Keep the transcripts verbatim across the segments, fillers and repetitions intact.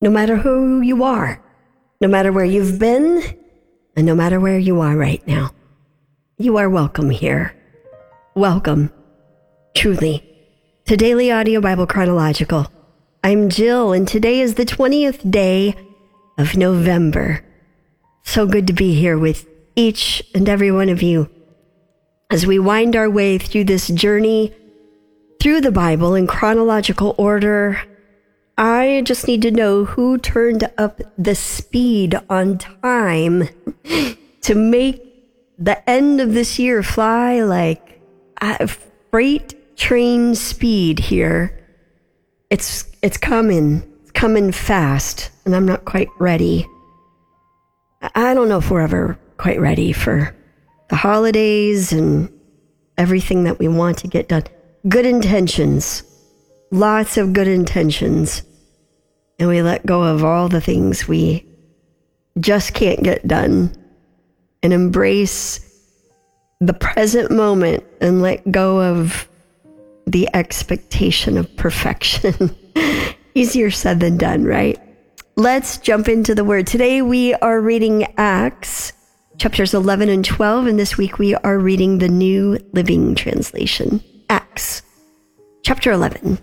no matter who you are, no matter where you've been, and no matter where you are right now. You are welcome here. Welcome, truly, to Daily Audio Bible Chronological. I'm Jill, and today is the twentieth day of November. So good to be here with each and every one of you as we wind our way through this journey through the Bible in chronological order. I just need to know who turned up the speed on time to make the end of this year fly like a freight train speed here. It's it's coming. It's coming fast, and I'm not quite ready. I don't know if we're ever quite ready for the holidays and everything that we want to get done. Good intentions. Lots of good intentions. And we let go of all the things we just can't get done and embrace the present moment and let go of the expectation of perfection. Easier said than done, right? Let's jump into the word. Today we are reading Acts chapters eleven and twelve, and this week we are reading the New Living Translation. Acts chapter eleven.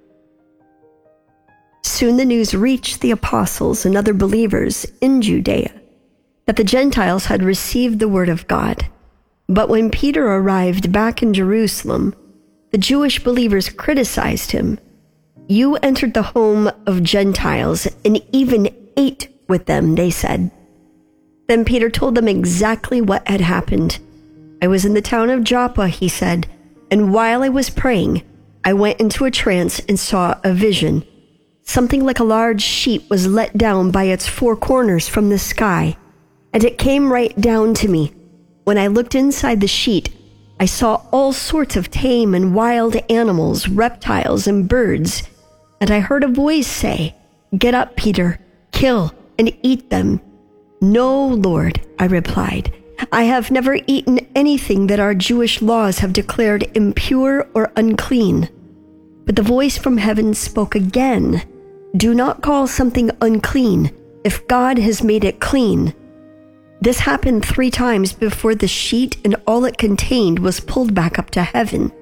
Soon the news reached the apostles and other believers in Judea that the Gentiles had received the word of God. But when Peter arrived back in Jerusalem, the Jewish believers criticized him. "You entered the home of Gentiles and even ate with them," they said. Then Peter told them exactly what had happened. "I was in the town of Joppa," he said, "and while I was praying, I went into a trance and saw a vision. Something like a large sheet was let down by its four corners from the sky, and it came right down to me. When I looked inside the sheet, I saw all sorts of tame and wild animals, reptiles, and birds, and I heard a voice say, 'Get up, Peter, kill and eat them.' 'No, Lord,' I replied. 'I have never eaten anything that our Jewish laws have declared impure or unclean.' But the voice from heaven spoke again, 'Do not call something unclean if God has made it clean.' This happened three times before the sheet and all it contained was pulled back up to heaven.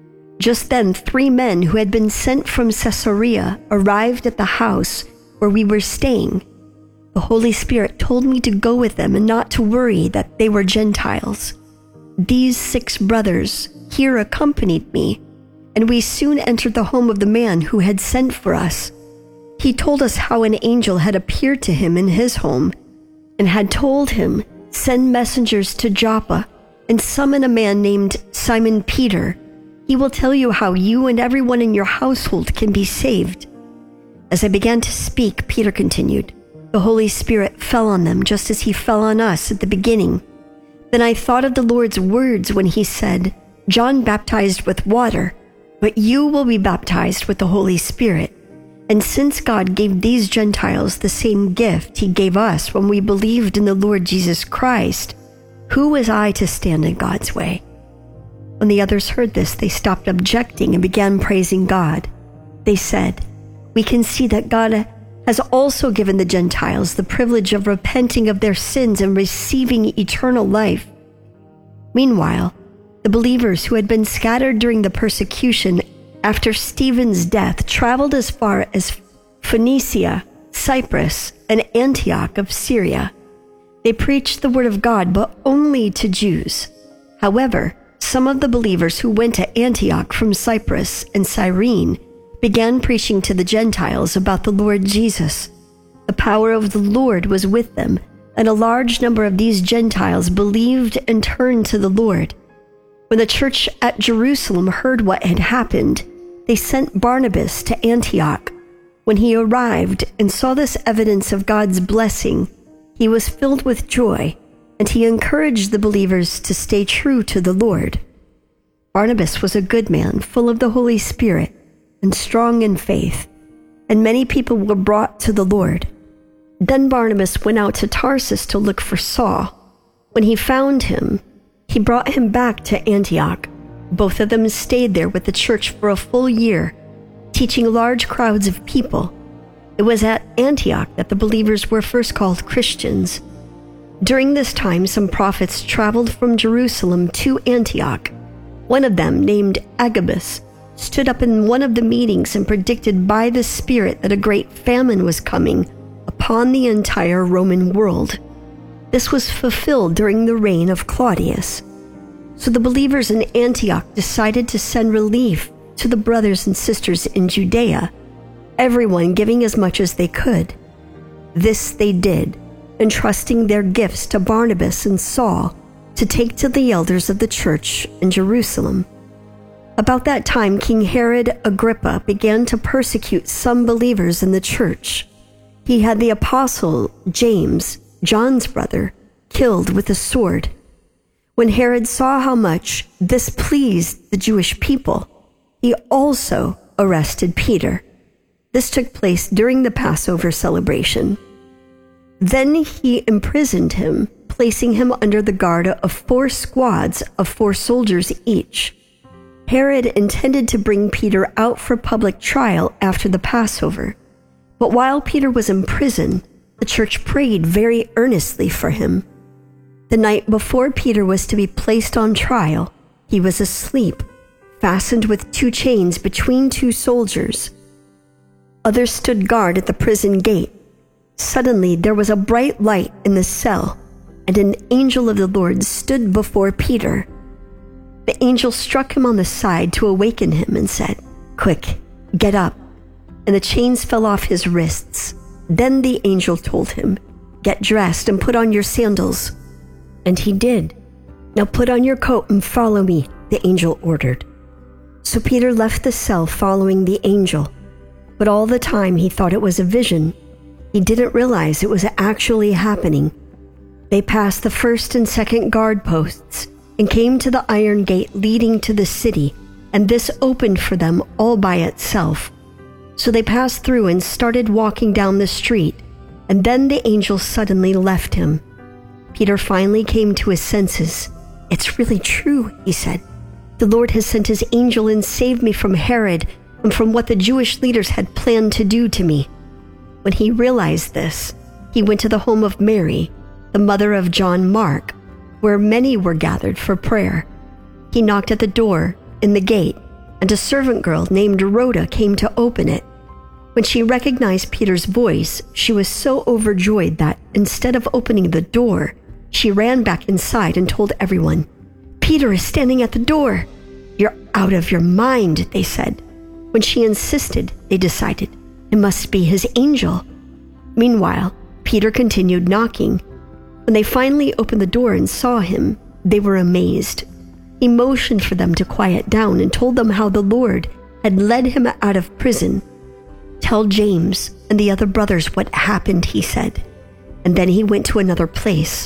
Just then, three men who had been sent from Caesarea arrived at the house where we were staying. The Holy Spirit told me to go with them and not to worry that they were Gentiles. These six brothers here accompanied me, and we soon entered the home of the man who had sent for us. He told us how an angel had appeared to him in his home and had told him, 'Send messengers to Joppa and summon a man named Simon Peter. He will tell you how you and everyone in your household can be saved.' As I began to speak," Peter continued, "the Holy Spirit fell on them just as he fell on us at the beginning. Then I thought of the Lord's words when he said, 'John baptized with water, but you will be baptized with the Holy Spirit.' And since God gave these Gentiles the same gift he gave us when we believed in the Lord Jesus Christ, who was I to stand in God's way?" When the others heard this, they stopped objecting and began praising God. They said, "We can see that God has also given the Gentiles the privilege of repenting of their sins and receiving eternal life." Meanwhile, the believers who had been scattered during the persecution after Stephen's death traveled as far as Phoenicia, Cyprus, and Antioch of Syria. They preached the word of God, but only to Jews. However, some of the believers who went to Antioch from Cyprus and Cyrene began preaching to the Gentiles about the Lord Jesus. The power of the Lord was with them, and a large number of these Gentiles believed and turned to the Lord. When the church at Jerusalem heard what had happened, they sent Barnabas to Antioch. When he arrived and saw this evidence of God's blessing, he was filled with joy, and he encouraged the believers to stay true to the Lord. Barnabas was a good man, full of the Holy Spirit, and strong in faith, and many people were brought to the Lord. Then Barnabas went out to Tarsus to look for Saul. When he found him, he brought him back to Antioch. Both of them stayed there with the church for a full year, teaching large crowds of people. It was at Antioch that the believers were first called Christians. During this time, some prophets traveled from Jerusalem to Antioch. One of them, named Agabus, stood up in one of the meetings and predicted by the Spirit that a great famine was coming upon the entire Roman world. This was fulfilled during the reign of Claudius. So the believers in Antioch decided to send relief to the brothers and sisters in Judea, everyone giving as much as they could. This they did, entrusting their gifts to Barnabas and Saul to take to the elders of the church in Jerusalem. About that time, King Herod Agrippa began to persecute some believers in the church. He had the apostle James, John's brother, killed with a sword. When Herod saw how much this pleased the Jewish people, he also arrested Peter. This took place during the Passover celebration. Then he imprisoned him, placing him under the guard of four squads of four soldiers each. Herod intended to bring Peter out for public trial after the Passover, but while Peter was in prison, the church prayed very earnestly for him. The night before Peter was to be placed on trial, he was asleep, fastened with two chains between two soldiers. Others stood guard at the prison gate. Suddenly there was a bright light in the cell, and an angel of the Lord stood before Peter. The angel struck him on the side to awaken him and said, "Quick, get up." And the chains fell off his wrists. Then the angel told him, "Get dressed and put on your sandals." And he did. "Now put on your coat and follow me," the angel ordered. So Peter left the cell following the angel, but all the time he thought it was a vision. He didn't realize it was actually happening. They passed the first and second guard posts and came to the iron gate leading to the city, and this opened for them all by itself. So they passed through and started walking down the street, and then the angel suddenly left him. Peter finally came to his senses. "It's really true," he said. "The Lord has sent his angel and saved me from Herod and from what the Jewish leaders had planned to do to me." When he realized this, he went to the home of Mary, the mother of John Mark, where many were gathered for prayer. He knocked at the door in the gate, and a servant girl named Rhoda came to open it. When she recognized Peter's voice, she was so overjoyed that instead of opening the door, she ran back inside and told everyone, "Peter is standing at the door." "You're out of your mind," they said. When she insisted, they decided it must be his angel. Meanwhile, Peter continued knocking. When they finally opened the door and saw him, they were amazed. He motioned for them to quiet down and told them how the Lord had led him out of prison. "Tell James and the other brothers what happened," he said. And then he went to another place.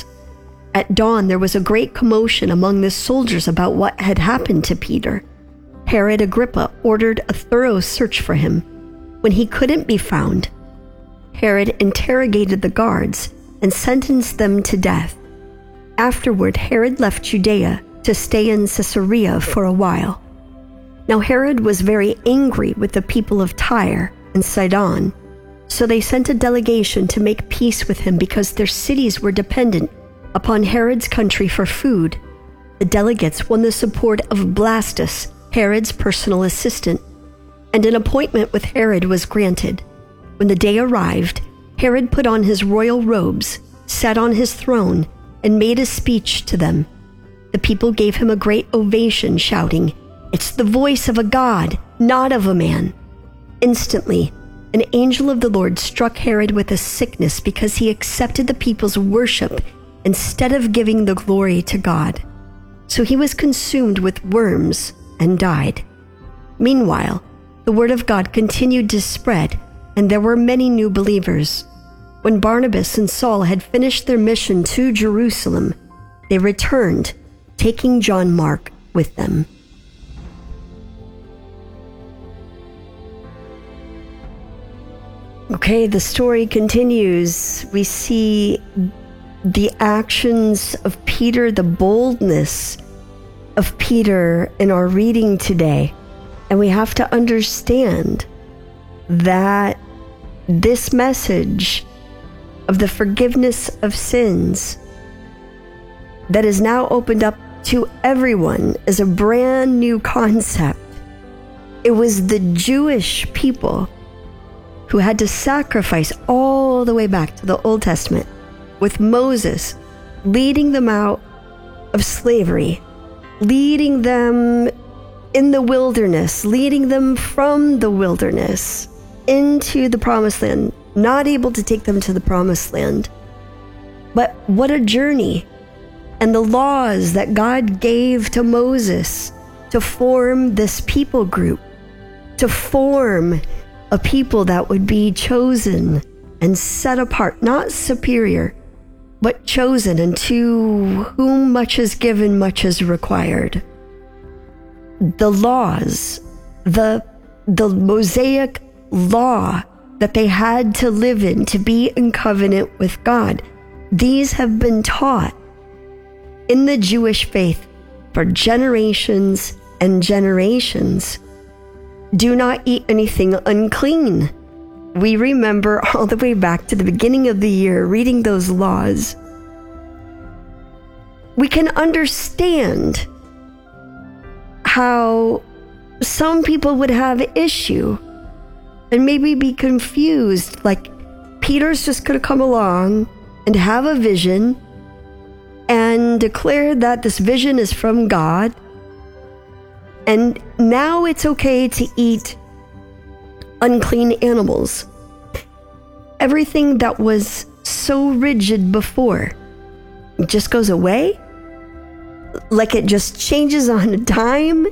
At dawn, there was a great commotion among the soldiers about what had happened to Peter. Herod Agrippa ordered a thorough search for him. When he couldn't be found, Herod interrogated the guards and sentenced them to death. Afterward, Herod left Judea to stay in Caesarea for a while. Now Herod was very angry with the people of Tyre and Sidon, so they sent a delegation to make peace with him because their cities were dependent upon Herod's country for food. The delegates won the support of Blastus, Herod's personal assistant, and an appointment with Herod was granted. When the day arrived, Herod put on his royal robes, sat on his throne, and made a speech to them. The people gave him a great ovation, shouting, "It's the voice of a god, not of a man." Instantly, an angel of the Lord struck Herod with a sickness because he accepted the people's worship instead of giving the glory to God. So he was consumed with worms and died. Meanwhile, the word of God continued to spread, and there were many new believers. When Barnabas and Saul had finished their mission to Jerusalem, they returned, taking John Mark with them. Okay, the story continues. We see the actions of Peter, the boldness of Peter in our reading today. And we have to understand that this message of the forgiveness of sins that is now opened up to everyone is a brand new concept. It was the Jewish people who had to sacrifice all the way back to the Old Testament, with Moses leading them out of slavery, leading them in the wilderness, leading them from the wilderness into the promised land, not able to take them to the promised land. But what a journey. And the laws that God gave to Moses to form this people group, to form a people that would be chosen and set apart, not superior, but chosen, and to whom much is given, much is required. The laws, the, the Mosaic law that they had to live in to be in covenant with God, these have been taught in the Jewish faith for generations and generations. Do not eat anything unclean. We remember all the way back to the beginning of the year reading those laws. We can understand how some people would have issue and maybe be confused, like Peter's just going to come along and have a vision and declare that this vision is from God, and now it's okay to eat unclean animals. Everything that was so rigid before just goes away, like it just changes on a dime.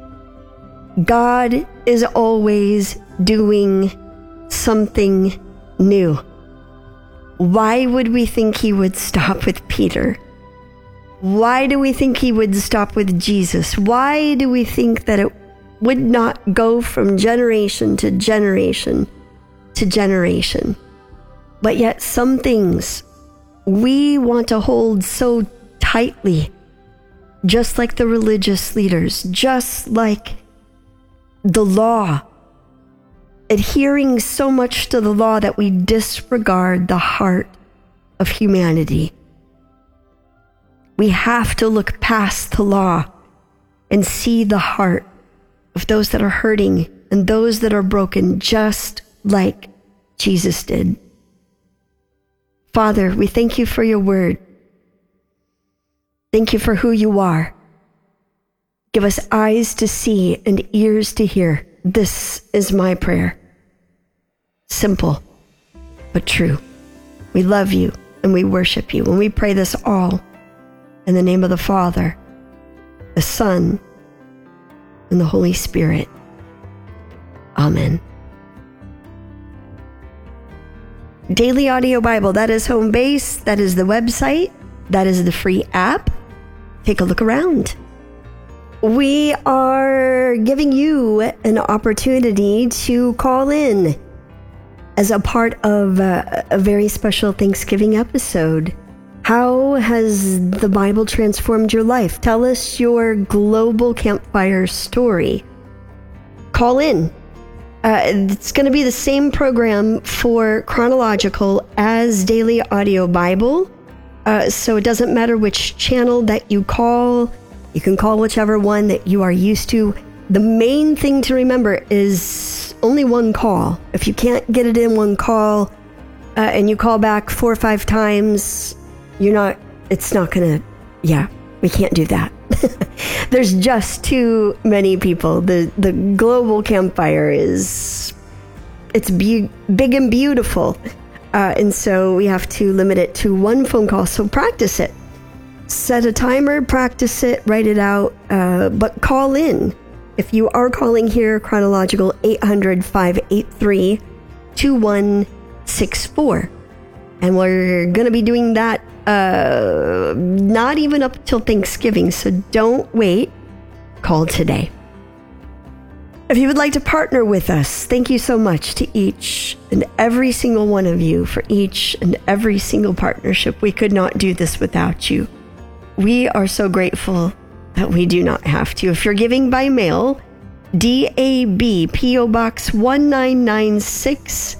God is always doing something new. Why would we think he would stop with Peter? Why do we think he would stop with Jesus? Why do we think that it would not go from generation to generation to generation? But yet some things we want to hold so tightly, just like the religious leaders, just like the law, adhering so much to the law that we disregard the heart of humanity. We have to look past the law and see the heart of those that are hurting and those that are broken, just like Jesus did. Father, we thank you for your word. Thank you for who you are. Give us eyes to see and ears to hear. This is my prayer. Simple, but true. We love you and we worship you, and we pray this all in the name of the Father, the Son, and the Holy Spirit. Amen. Daily Audio Bible, that is home base. That is the website. That is the free app. Take a look around. We are giving you an opportunity to call in as a part of a, a very special Thanksgiving episode. How has the Bible transformed your life? Tell us your global campfire story. Call in. Uh, it's going to be the same program for Chronological as Daily Audio Bible. Uh, so it doesn't matter which channel that you call. You can call whichever one that you are used to. The main thing to remember is only one call. If you can't get it in one call uh, and you call back four or five times, you're not, it's not gonna, yeah, we can't do that. There's just too many people. The the global campfire is, it's be- big and beautiful. Uh, and so we have to limit it to one phone call. So practice it. Set a timer, practice it, write it out, uh, but call in. If you are calling here, Chronological, eight hundred, five eight three, two one six four. And we're going to be doing that uh, not even up till Thanksgiving, so don't wait. Call today. If you would like to partner with us, thank you so much to each and every single one of you for each and every single partnership. We could not do this without you. We are so grateful that we do not have to. If you're giving by mail, D A B, P O Box one nine nine six,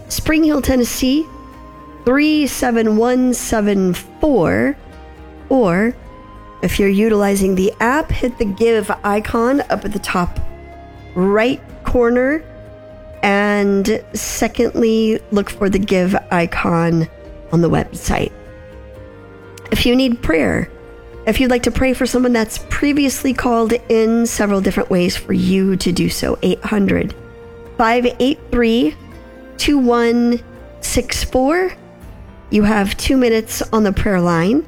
Spring Hill, Tennessee, three seven one seven four. Or if you're utilizing the app, hit the Give icon up at the top right corner. And secondly, look for the Give icon on the website. If you need prayer, if you'd like to pray for someone that's previously called in, several different ways for you to do so. eight hundred, five eight three, two one six four. You have two minutes on the prayer line.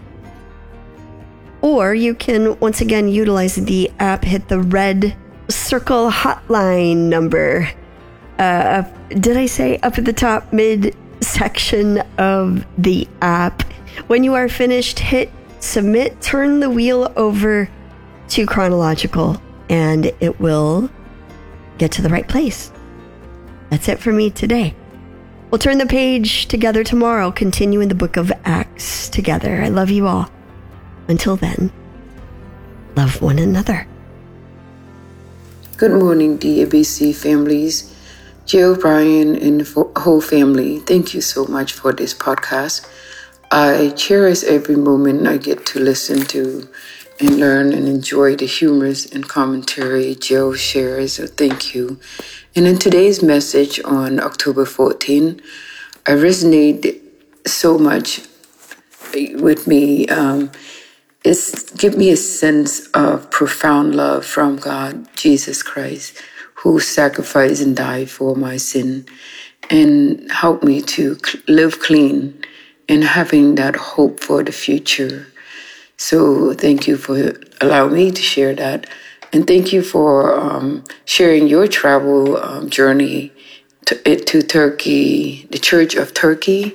Or you can, once again, utilize the app, hit the red circle hotline number. Uh, did I say up at the top mid section of the app? When you are finished, hit submit, turn the wheel over to chronological, and it will get to the right place. That's it for me today. We'll turn the page together tomorrow, continue in the book of Acts together. I love you all. Until then, love one another. Good morning, D A B C families. Jill, Brian, and the whole family, thank you so much for this podcast. I cherish every moment I get to listen to and learn and enjoy the humors and commentary Jill shares, so thank you. And in today's message on October fourteenth, I resonate so much with me. Um, it's give me a sense of profound love from God, Jesus Christ, who sacrificed and died for my sin and helped me to live clean and having that hope for the future. So thank you for allowing me to share that. And thank you for um, sharing your travel um, journey to, to Turkey, the Church of Turkey.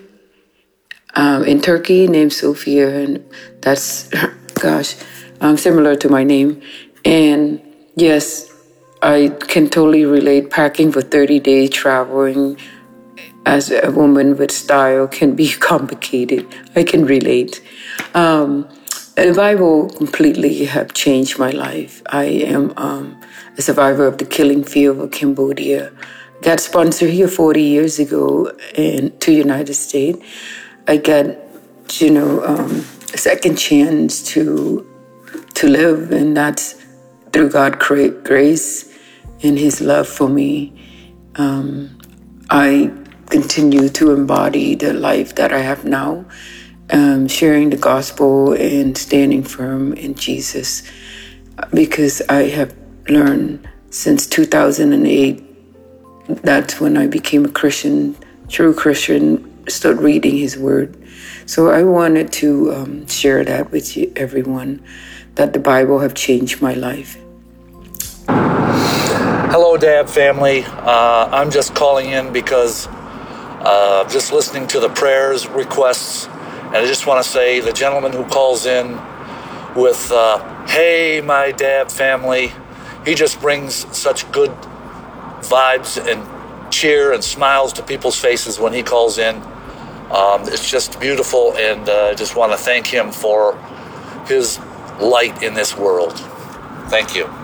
Um, in Turkey, named Sophia, and that's, gosh, um, similar to my name. And yes, I can totally relate. Packing for thirty days, traveling as a woman with style can be complicated. I can relate. Um, the Bible completely have changed my life. I am um, a survivor of the killing field of Cambodia. Got sponsored here forty years ago in to United States. I got, you know, um, a second chance to to live, and that's through God's grace and His love for me. Um, I continue to embody the life that I have now, um, sharing the gospel and standing firm in Jesus, because I have learned since two thousand eight, that's when I became a Christian, true Christian, started reading His Word. So I wanted to um, share that with you, everyone, that the Bible have changed my life. Hello, Dab family. Uh, I'm just calling in because uh, just listening to the prayers, requests, and I just want to say the gentleman who calls in with, uh, hey, my Dab family, he just brings such good vibes and cheer and smiles to people's faces when he calls in. Um, it's just beautiful, and I uh, just want to thank him for his light in this world. Thank you.